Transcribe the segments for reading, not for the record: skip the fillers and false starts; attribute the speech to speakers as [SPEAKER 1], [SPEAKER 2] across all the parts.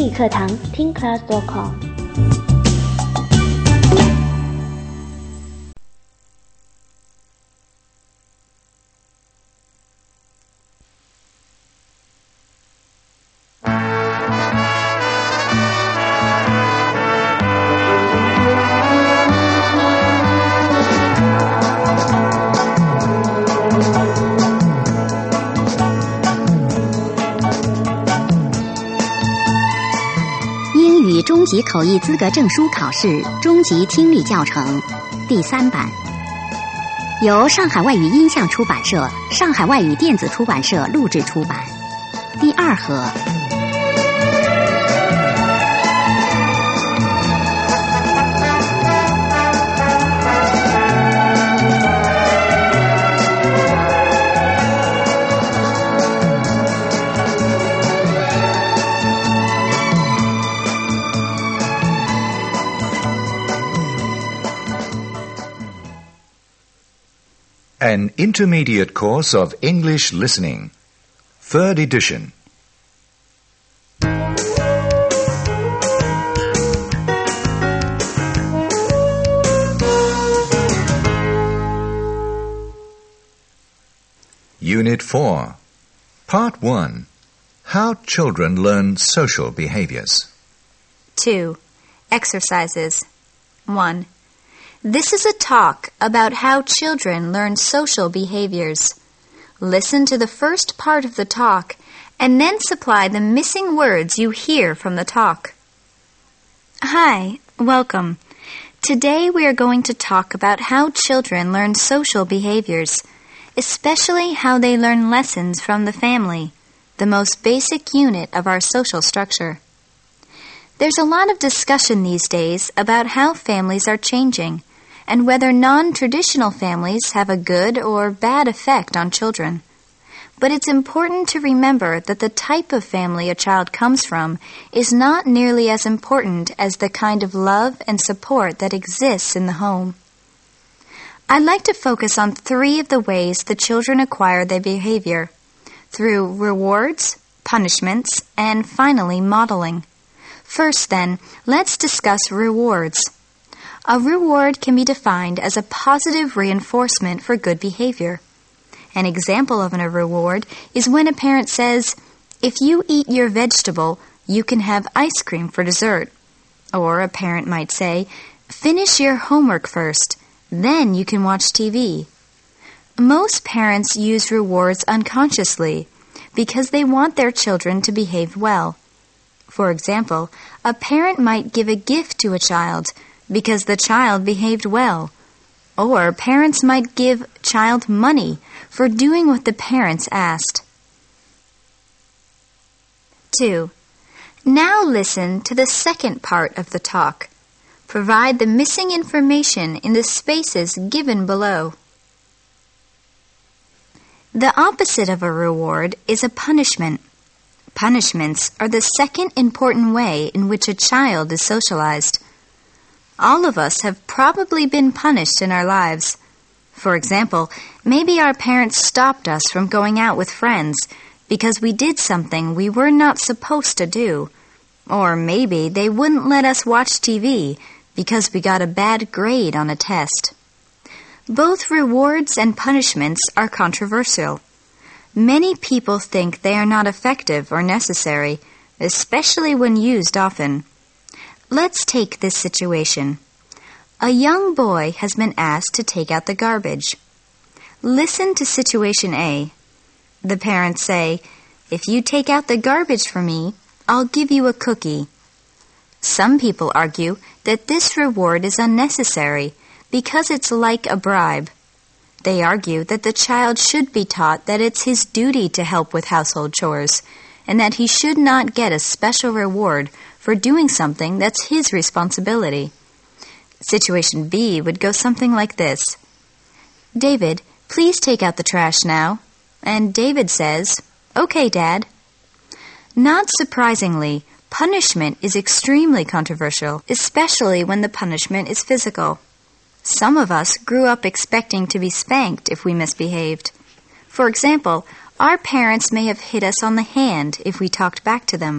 [SPEAKER 1] 英语课堂听 class.com。
[SPEAKER 2] 中级口译资格证书考试中级听力教程第3版，由上海外语音像出版社、上海外语电子出版社录制出版。第2盒。
[SPEAKER 3] An Intermediate Course of English Listening, 3rd edition. Unit 4, Part 1, How Children Learn Social Behaviors.
[SPEAKER 4] 2. Exercises. 1. This is a talk about how children learn social behaviors. Listen to the first part of the talk and then supply the missing words you hear from the talk. Hi, welcome. Today we are going to talk about how children learn social behaviors, especially how they learn lessons from the family, the most basic unit of our social structure. There's a lot of discussion these days about how families are changing, and whether non-traditional families have a good or bad effect on children. But it's important to remember that the type of family a child comes from is not nearly as important as the kind of love and support that exists in the home. I'd like to focus on 3 of the ways the children acquire their behavior: through rewards, punishments, and finally modeling. First then, let's discuss rewards. A reward can be defined as a positive reinforcement for good behavior. An example of a reward is when a parent says, "If you eat your vegetable, you can have ice cream for dessert." Or a parent might say, "Finish your homework first, then you can watch TV." Most parents use rewards unconsciously because they want their children to behave well. For example, a parent might give a gift to a child because the child behaved well. Or parents might give child money for doing what the parents asked. 2. Now listen to the second part of the talk. Provide the missing information in the spaces given below. The opposite of a reward is a punishment. Punishments are the second important way in which a child is socialized. All of us have probably been punished in our lives. For example, maybe our parents stopped us from going out with friends because we did something we were not supposed to do. Or maybe they wouldn't let us watch TV because we got a bad grade on a test. Both rewards and punishments are controversial. Many people think they are not effective or necessary, especially when used often. Let's take this situation. A young boy has been asked to take out the garbage. Listen to situation A. The parents say, "If you take out the garbage for me, I'll give you a cookie." Some people argue that this reward is unnecessary because it's like a bribe. They argue that the child should be taught that it's his duty to help with household chores, and that he should not get a special reward for doing something that's his responsibility. Situation B would go something like this. "David, please take out the trash now." And David says, "Okay, Dad." Not surprisingly, punishment is extremely controversial, especially when the punishment is physical. Some of us grew up expecting to be spanked if we misbehaved. For example, our parents may have hit us on the hand if we talked back to them.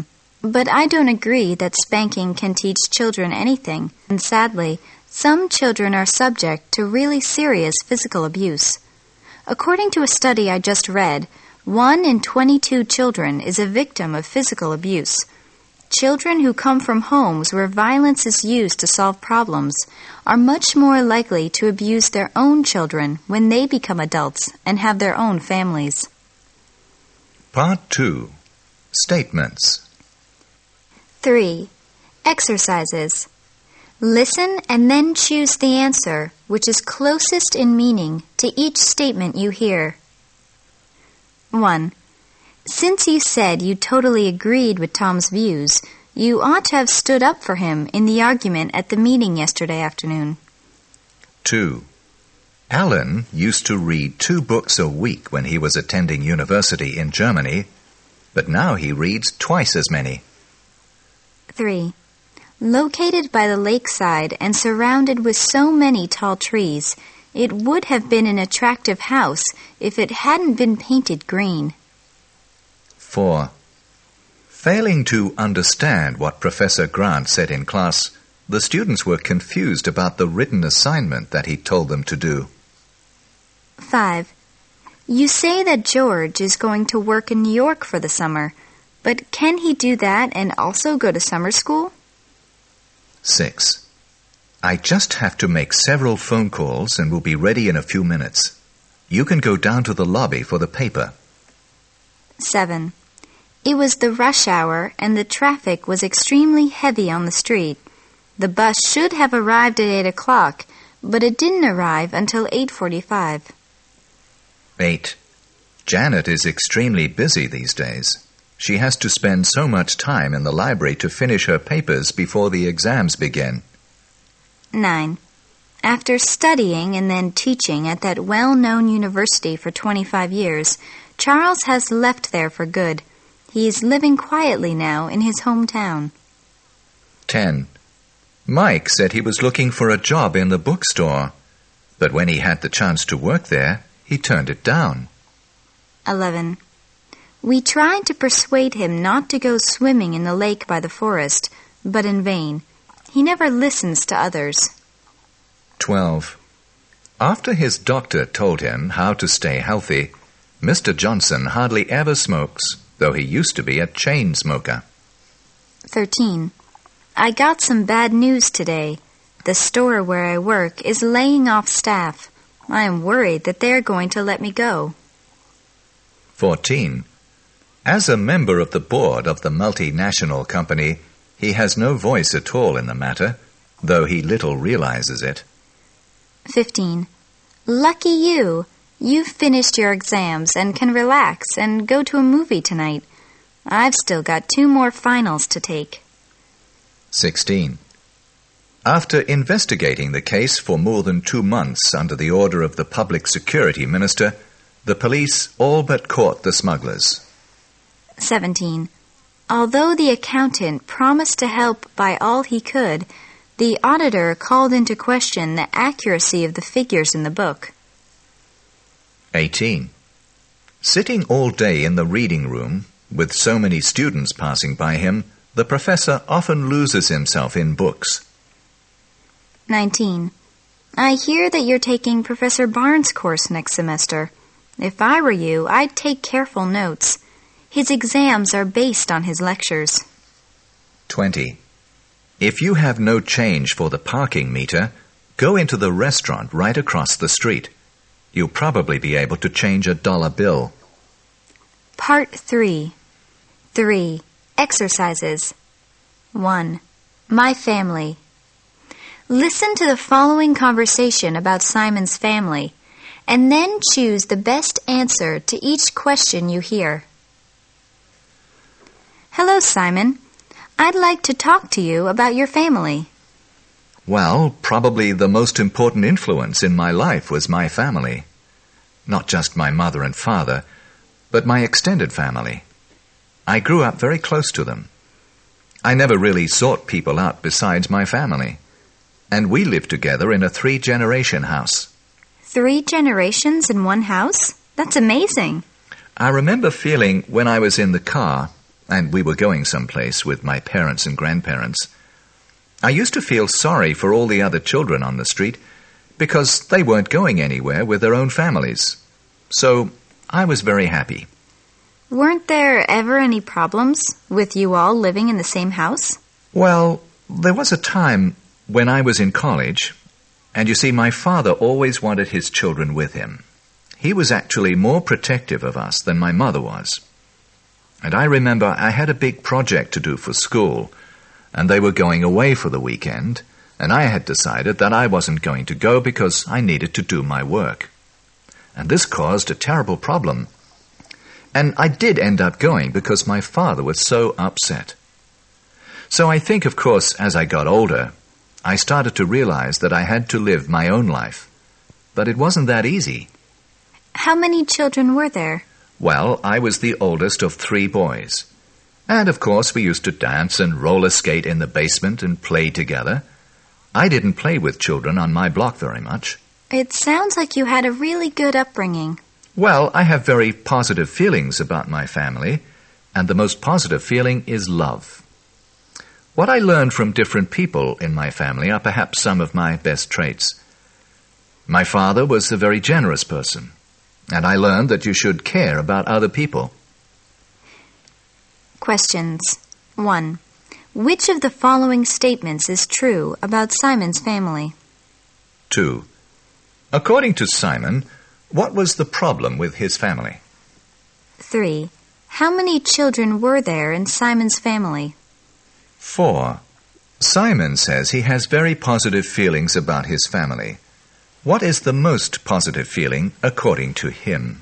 [SPEAKER 4] But I don't agree that spanking can teach children anything, and sadly, some children are subject to really serious physical abuse. According to a study I just read, 1 in 22 children is a victim of physical abuse. Children who come from homes where violence is used to solve problems are much more likely to abuse their own children when they become adults and have their own families.
[SPEAKER 3] Part 2. Statements.
[SPEAKER 4] 3. Exercises. Listen and then choose the answer which is closest in meaning to each statement you hear. 1. Since you said you totally agreed with Tom's views, you ought to have stood up for him in the argument at the meeting yesterday afternoon.
[SPEAKER 3] 2. Alan used to read 2 books a week when he was attending university in Germany, but now he reads twice as many.
[SPEAKER 4] 3. Located by the lakeside and surrounded with so many tall trees, it would have been an attractive house if it hadn't been painted green.
[SPEAKER 3] 4. Failing to understand what Professor Grant said in class, the students were confused about the written assignment that he told them to do.
[SPEAKER 4] 5. You say that George is going to work in New York for the summer, but can he do that and also go to summer school?
[SPEAKER 3] 6. I just have to make several phone calls and will be ready in a few minutes. You can go down to the lobby for the paper.
[SPEAKER 4] 7. It was the rush hour and the traffic was extremely heavy on the street. The bus should have arrived at 8 o'clock, but it didn't arrive until 8:45.
[SPEAKER 3] 8. Janet is extremely busy these days. She has to spend so much time in the library to finish her papers before the exams begin.
[SPEAKER 4] 9. After studying and then teaching at that well-known university for 25 years, Charles has left there for good. He is living quietly now in his hometown.
[SPEAKER 3] 10. Mike said he was looking for a job in the bookstore, but when he had the chance to work there, he turned it down.
[SPEAKER 4] 11. We tried to persuade him not to go swimming in the lake by the forest, but in vain. He never listens to others.
[SPEAKER 3] 12. After his doctor told him how to stay healthy, Mr. Johnson hardly ever smokes, though he used to be a chain smoker.
[SPEAKER 4] 13. I got some bad news today. The store where I work is laying off staff. I am worried that they are going to let me go.
[SPEAKER 3] 14. As a member of the board of the multinational company, he has no voice at all in the matter, though he little realizes it.
[SPEAKER 4] 15. Lucky you! You've finished your exams and can relax and go to a movie tonight. I've still got 2 more finals to take.
[SPEAKER 3] 16. After investigating the case for more than 2 months under the order of the Public Security Minister, the police all but caught the smugglers.
[SPEAKER 4] 17. Although the accountant promised to help by all he could, the auditor called into question the accuracy of the figures in the book.
[SPEAKER 3] 18. Sitting all day in the reading room, with so many students passing by him, the professor often loses himself in books.
[SPEAKER 4] 19. I hear that you're taking Professor Barnes' course next semester. If I were you, I'd take careful notes. His exams are based on his lectures.
[SPEAKER 3] 20. If you have no change for the parking meter, go into the restaurant right across the street. You'll probably be able to change a dollar bill.
[SPEAKER 4] Part 3. 3. Exercises. 1. My family. Listen to the following conversation about Simon's family, and then choose the best answer to each question you hear. Hello, Simon. I'd like to talk to you about your family.
[SPEAKER 3] Well, probably the most important influence in my life was my family. Not just my mother and father, but my extended family. I grew up very close to them. I never really sought people out besides my family. And we lived together in a 3-generation house.
[SPEAKER 4] 3 generations in one house? That's amazing.
[SPEAKER 3] I remember feeling when I was in the car and we were going someplace with my parents and grandparents, I used to feel sorry for all the other children on the street because they weren't going anywhere with their own families. So I was very happy.
[SPEAKER 4] Weren't there ever any problems with you all living in the same house?
[SPEAKER 3] Well, there was a time when I was in college, and you see, my father always wanted his children with him. He was actually more protective of us than my mother was. And I remember I had a big project to do for school, and they were going away for the weekend, and I had decided that I wasn't going to go because I needed to do my work. And this caused a terrible problem. And I did end up going because my father was so upset. So I think, of course, as I got older, I started to realize that I had to live my own life. But it wasn't that easy.
[SPEAKER 4] How many children were there?
[SPEAKER 3] Well, I was the oldest of 3 boys. And, of course, we used to dance and roller skate in the basement and play together. I didn't play with children on my block very much.
[SPEAKER 4] It sounds like you had a really good upbringing.
[SPEAKER 3] Well, I have very positive feelings about my family, and the most positive feeling is love. What I learned from different people in my family are perhaps some of my best traits. My father was a very generous person, and I learned that you should care about other people.
[SPEAKER 4] Questions. 1. Which of the following statements is true about Simon's family?
[SPEAKER 3] 2. According to Simon, what was the problem with his family?
[SPEAKER 4] 3. How many children were there in Simon's family?
[SPEAKER 3] 4. Simon says he has very positive feelings about his family. What is the most positive feeling according to him?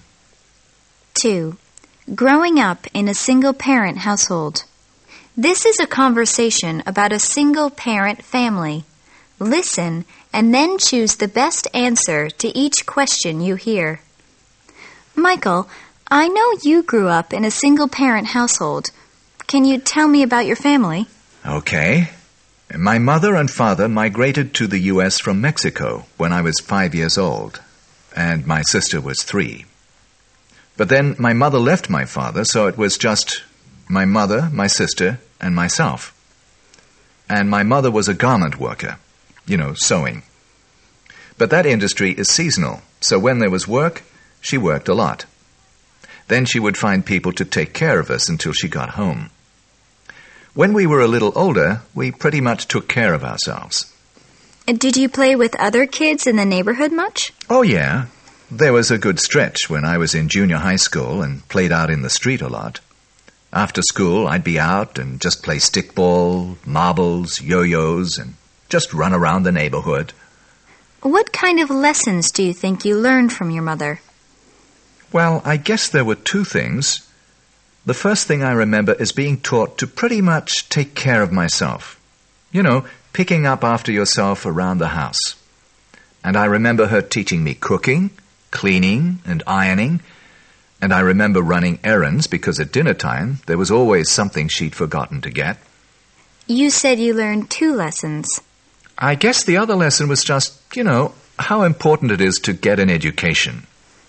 [SPEAKER 4] 2. Growing up in a single-parent household. This is a conversation about a single-parent family. Listen and then choose the best answer to each question you hear. Michael, I know you grew up in a single-parent household. Can you tell me about your family?
[SPEAKER 3] Okay. My mother and father migrated to the U.S. from Mexico when I was 5 years old, and my sister was 3. But then my mother left my father, so it was just my mother, my sister, and myself. And my mother was a garment worker, sewing. But that industry is seasonal, so when there was work, she worked a lot. Then she would find people to take care of us until she got home. When we were a little older, we pretty much took care of ourselves.
[SPEAKER 4] Did you play with other kids in the neighborhood much?
[SPEAKER 3] Oh, yeah. There was a good stretch when I was in junior high school and played out in the street a lot. After school, I'd be out and just play stickball, marbles, yo-yos, and just run around the neighborhood.
[SPEAKER 4] What kind of lessons do you think you learned from your mother?
[SPEAKER 3] Well, I guess there were 2 things. The first thing I remember is being taught to pretty much take care of myself. Picking up after yourself around the house. And I remember her teaching me cooking, cleaning, and ironing. And I remember running errands because at dinner time there was always something she'd forgotten to get.
[SPEAKER 4] You said you learned 2 lessons.
[SPEAKER 3] I guess the other lesson was just, how important it is to get an education.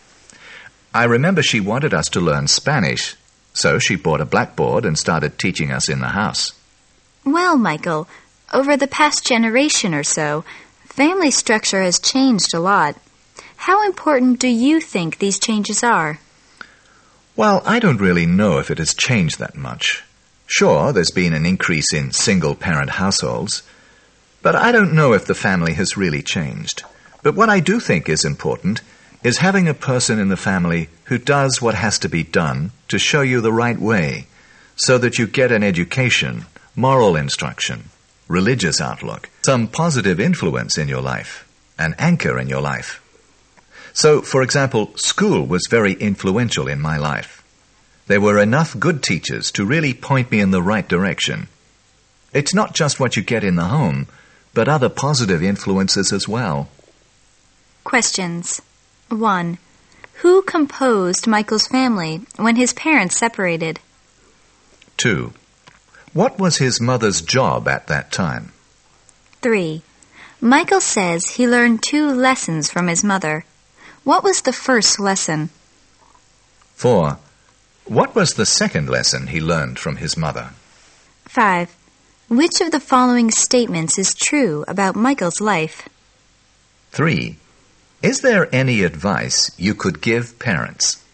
[SPEAKER 3] I remember she wanted us to learn Spanish, so she bought a blackboard and started teaching us in the house.
[SPEAKER 4] Well, Michael, over the past generation or so, family structure has changed a lot. How important do you think these changes are?
[SPEAKER 3] Well, I don't really know if it has changed that much. Sure, there's been an increase in single-parent households, but I don't know if the family has really changed. But what I do think is important is having a person in the family who does what has to be done to show you the right way, so that you get an education, moral instruction, religious outlook, some positive influence in your life, an anchor in your life. So, for example, school was very influential in my life. There were enough good teachers to really point me in the right direction. It's not just what you get in the home, but other positive influences as well.
[SPEAKER 4] Questions. 1. Who composed Michael's family when his parents separated?
[SPEAKER 3] 2. What was his mother's job at that time?
[SPEAKER 4] 3. Michael says he learned 2 lessons from his mother. What was the first lesson?
[SPEAKER 3] 4. What was the second lesson he learned from his mother?
[SPEAKER 4] 5. Which of the following statements is true about Michael's life?
[SPEAKER 3] 3. Is there any advice you could give parents?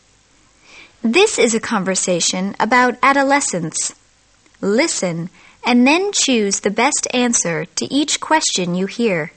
[SPEAKER 4] This is a conversation about adolescence. Listen and then choose the best answer to each question you hear.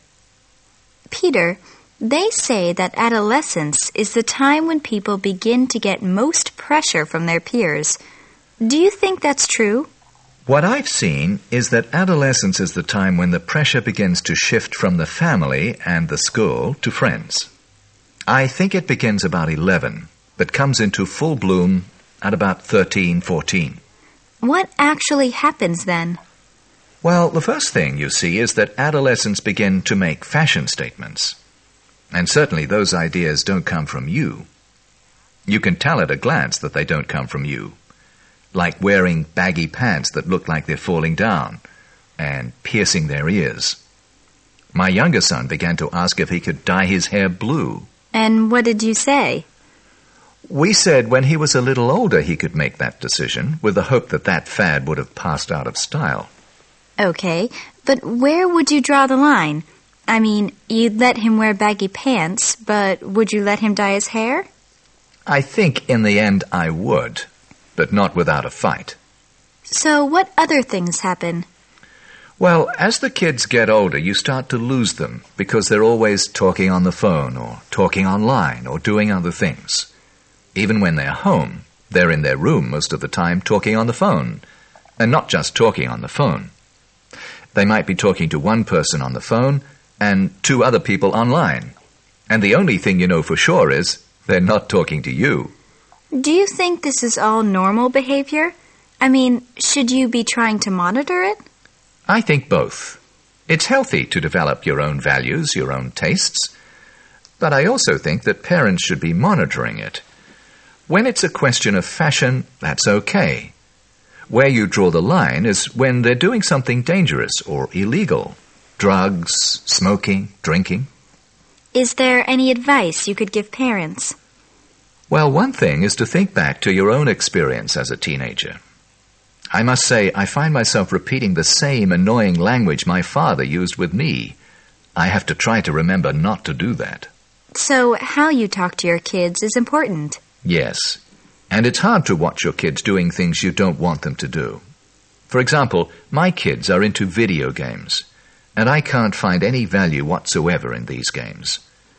[SPEAKER 4] Peter, they say that adolescence is the time when people begin to get most pressure from their peers. Do you think that's true?
[SPEAKER 3] What I've seen is that adolescence is the time when the pressure begins to shift from the family and the school to friends. I think it begins about 11, but comes into full bloom at about 13, 14.
[SPEAKER 4] What actually happens then?
[SPEAKER 3] Well, the first thing you see is that adolescents begin to make fashion statements. And certainly those ideas don't come from you. You can tell at a glance that they don't come from you. Like wearing baggy pants that look like they're falling down and piercing their ears. My younger son began to ask if he could dye his hair blue.
[SPEAKER 4] And what did you say?
[SPEAKER 3] We said when he was a little older he could make that decision, with the hope that that fad would have passed out of style.
[SPEAKER 4] Okay, but where would you draw the line? I mean, you'd let him wear baggy pants, but would you let him dye his hair?
[SPEAKER 3] I think in the end I would, but not without a fight.
[SPEAKER 4] So what other things happen?
[SPEAKER 3] Well, as the kids get older, you start to lose them because they're always talking on the phone or talking online or doing other things. Even when they're home, they're in their room most of the time talking on the phone, and not just talking on the phone. They might be talking to one person on the phone and 2 other people online, and the only thing you know for sure is they're not talking to you.
[SPEAKER 4] Do you think this is all normal behavior? I mean, should you be trying to monitor it?
[SPEAKER 3] I think both. It's healthy to develop your own values, your own tastes, but I also think that parents should be monitoring it. When it's a question of fashion, that's okay. Where you draw the line is when they're doing something dangerous or illegal. Drugs, smoking, drinking.
[SPEAKER 4] Is there any advice you could give parents?
[SPEAKER 3] Well, one thing is to think back to your own experience as a teenager. I must say, I find myself repeating the same annoying language my father used with me. I have to try to remember not to do that.
[SPEAKER 4] So how you talk to your kids is important.
[SPEAKER 3] Yes, and it's hard to watch your kids doing things you don't want them to do. For example, my kids are into video games, and I can't find any value whatsoever in these games.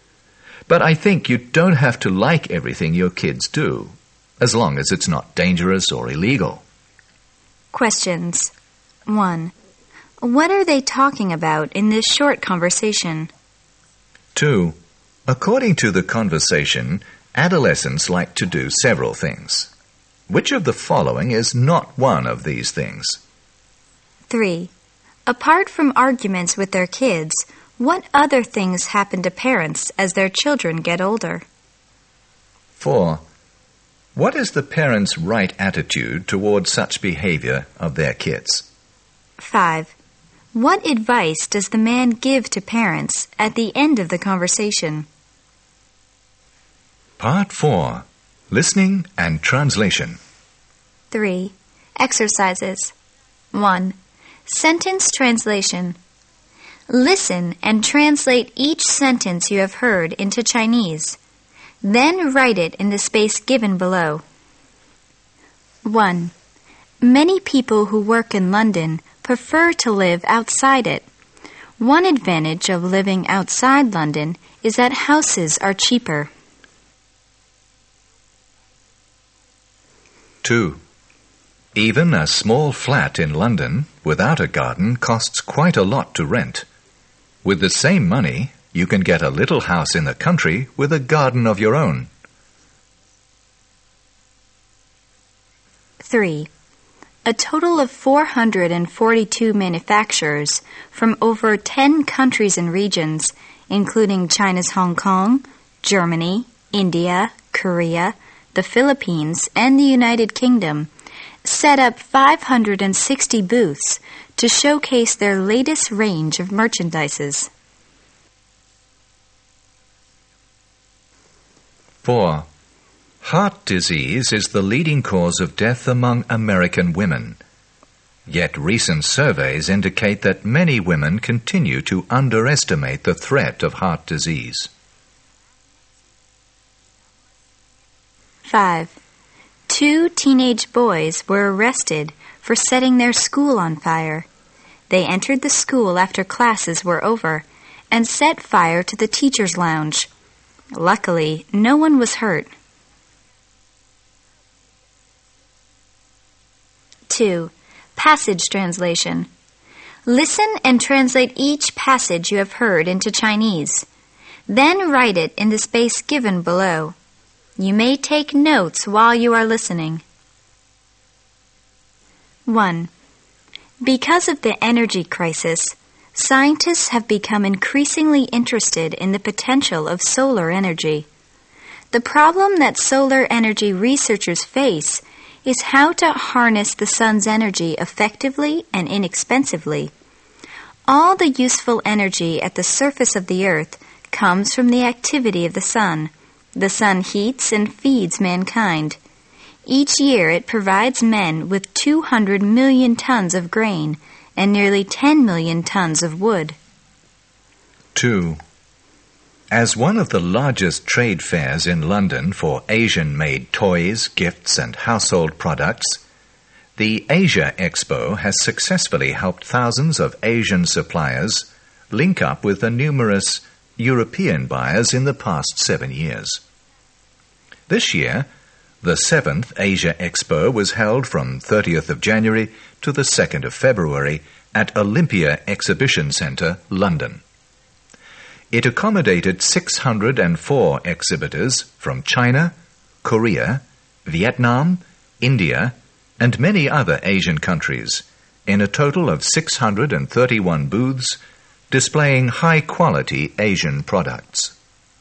[SPEAKER 3] But I think you don't have to like everything your kids do, as long as it's not dangerous or illegal.
[SPEAKER 4] Questions. 1. What are they talking about in this short conversation?
[SPEAKER 3] 2. According to the conversation, adolescents like to do several things. Which of the following is not one of these things?
[SPEAKER 4] 3. Apart from arguments with their kids, what other things happen to parents as their children get older?
[SPEAKER 3] 4. What is the parents' right attitude toward such behavior of their kids?
[SPEAKER 4] 5. What advice does the man give to parents at the end of the conversation?
[SPEAKER 3] Part 4. Listening and Translation.
[SPEAKER 4] 3. Exercises. 1. Sentence translation. Listen and translate each sentence you have heard into Chinese. Then write it in the space given below. 1. Many people who work in London prefer to live outside it. One advantage of living outside London is that houses are cheaper.
[SPEAKER 3] 2. Even a small flat in London without a garden costs quite a lot to rent. With the same money, you can get a little house in the country with a garden of your own.
[SPEAKER 4] 3. A total of 442 manufacturers from over 10 countries and regions, including China's Hong Kong, Germany, India, Korea, the Philippines, and the United Kingdom, set up 560 booths to showcase their latest range of merchandises.
[SPEAKER 3] 4. Heart disease is the leading cause of death among American women. Yet recent surveys indicate that many women continue to underestimate the threat of heart disease.
[SPEAKER 4] 5. 2 teenage boys were arrested for setting their school on fire. They entered the school after classes were over and set fire to the teacher's lounge. Luckily, no one was hurt. 2. Passage translation. Listen and translate each passage you have heard into Chinese. Then write it in the space given below. You may take notes while you are listening. 1. Because of the energy crisis, scientists have become increasingly interested in the potential of solar energy. The problem that solar energy researchers face is how to harness the sun's energy effectively and inexpensively. All the useful energy at the surface of the earth comes from the activity of the sun. The sun heats and feeds mankind. Each year it provides men with 200 million tons of grain and nearly 10 million tons of wood.
[SPEAKER 3] 2. As one of the largest trade fairs in London for Asian-made toys, gifts and household products, the Asia Expo has successfully helped thousands of Asian suppliers link up with the numerous European buyers in the past 7 years. This year, the 7th Asia Expo was held from 30th of January to the 2nd of February at Olympia Exhibition Centre, London. It accommodated 604 exhibitors from China, Korea, Vietnam, India, and many other Asian countries, in a total of 631 booths displaying high-quality Asian products.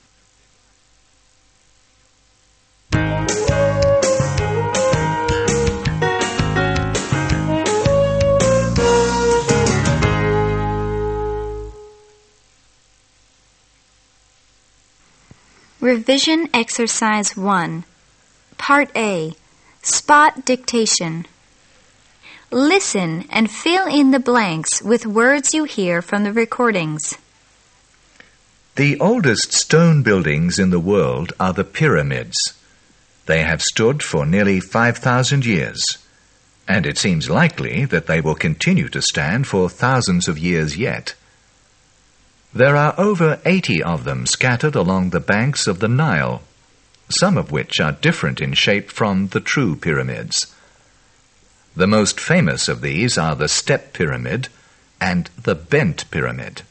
[SPEAKER 4] Revision Exercise 1. Part A. Spot Dictation. Listen and fill in the blanks with words you hear from the recordings.
[SPEAKER 3] The oldest stone buildings in the world are the pyramids. They have stood for nearly 5,000 years, and it seems likely that they will continue to stand for thousands of years yet. There are over 80 of them scattered along the banks of the Nile, some of which are different in shape from the true pyramids. The most famous of these are the Step Pyramid and the Bent Pyramid.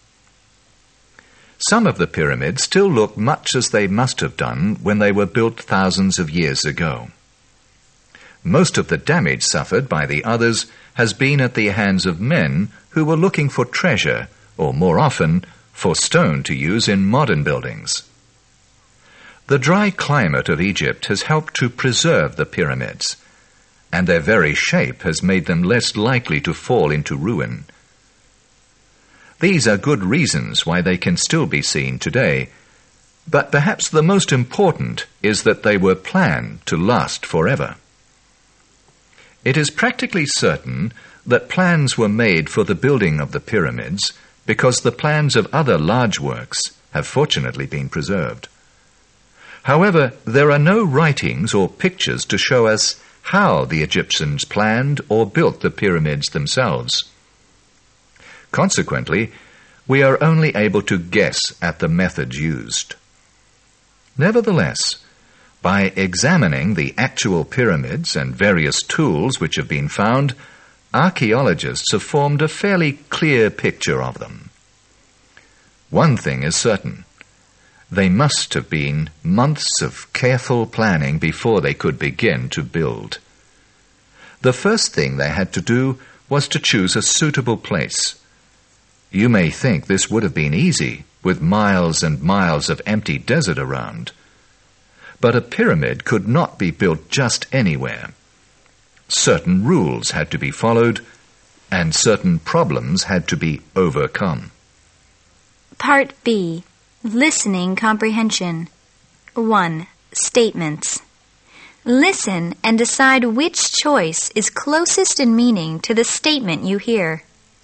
[SPEAKER 3] Some of the pyramids still look much as they must have done when they were built thousands of years ago. Most of the damage suffered by the others has been at the hands of men who were looking for treasure, or more often, for stone to use in modern buildings. The dry climate of Egypt has helped to preserve the pyramids, and their very shape has made them less likely to fall into ruin. These are good reasons why they can still be seen today, but perhaps the most important is that they were planned to last forever. It is practically certain that plans were made for the building of the pyramids because the plans of other large works have fortunately been preserved. However, there are no writings or pictures to show us how the Egyptians planned or built the pyramids themselves. Consequently, we are only able to guess at the methods used. Nevertheless, by examining the actual pyramids and various tools which have been found, archaeologists have formed a fairly clear picture of them. One thing is certain. They must have been months of careful planning before they could begin to build. The first thing they had to do was to choose a suitable place. You may think this would have been easy, with miles and miles of empty desert around. But a pyramid could not be built just anywhere. Certain rules had to be followed, and certain problems had to be overcome.
[SPEAKER 4] Part B. Listening Comprehension. 1. Statements. Listen and decide which choice is closest in meaning to the statement you hear.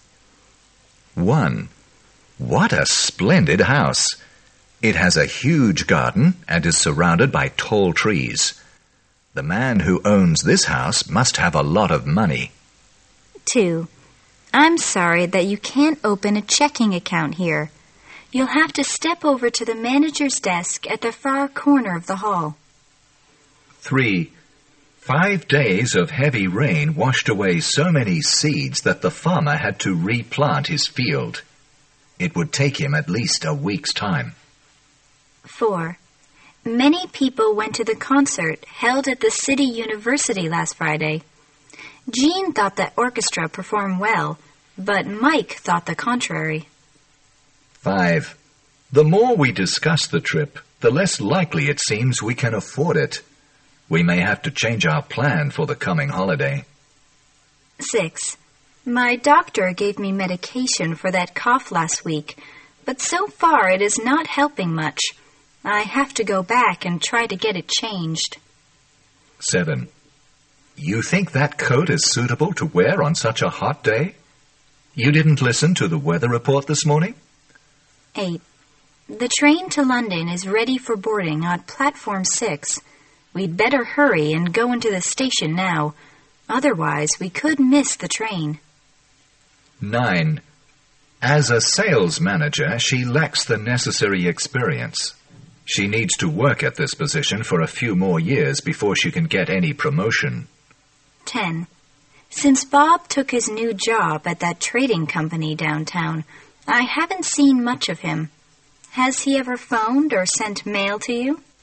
[SPEAKER 3] 1. What a splendid house! It has a huge garden and is surrounded by tall trees. The man who owns this house must have a lot of money.
[SPEAKER 4] 2. I'm sorry that you can't open a checking account here. You'll have to step over to the manager's desk at the far corner of the hall.
[SPEAKER 3] 3. 5 days of heavy rain washed away so many seeds that the farmer had to replant his field. It would take him at least a week's time.
[SPEAKER 4] 4. Many people went to the concert held at the City University last Friday. Jean thought the orchestra performed well, but Mike thought the contrary.
[SPEAKER 3] 5. The more we discuss the trip, the less likely it seems we can afford it. We may have to change our plan for the coming holiday.
[SPEAKER 4] 6. My doctor gave me medication for that cough last week, but so far it is not helping much. I have to go back and try to get it changed.
[SPEAKER 3] 7. You think that coat is suitable to wear on such a hot day? You didn't listen to the weather report this morning?
[SPEAKER 4] 8. The train to London is ready for boarding on platform 6. We'd better hurry and go into the station now. Otherwise, we could miss the train.
[SPEAKER 3] 9. As a sales manager, she lacks the necessary experience. She needs to work at this position for a few more years before she can get any promotion.
[SPEAKER 4] 10. Since Bob took his new job at that trading company downtown, I haven't seen much of him. Has he ever phoned or sent mail to you?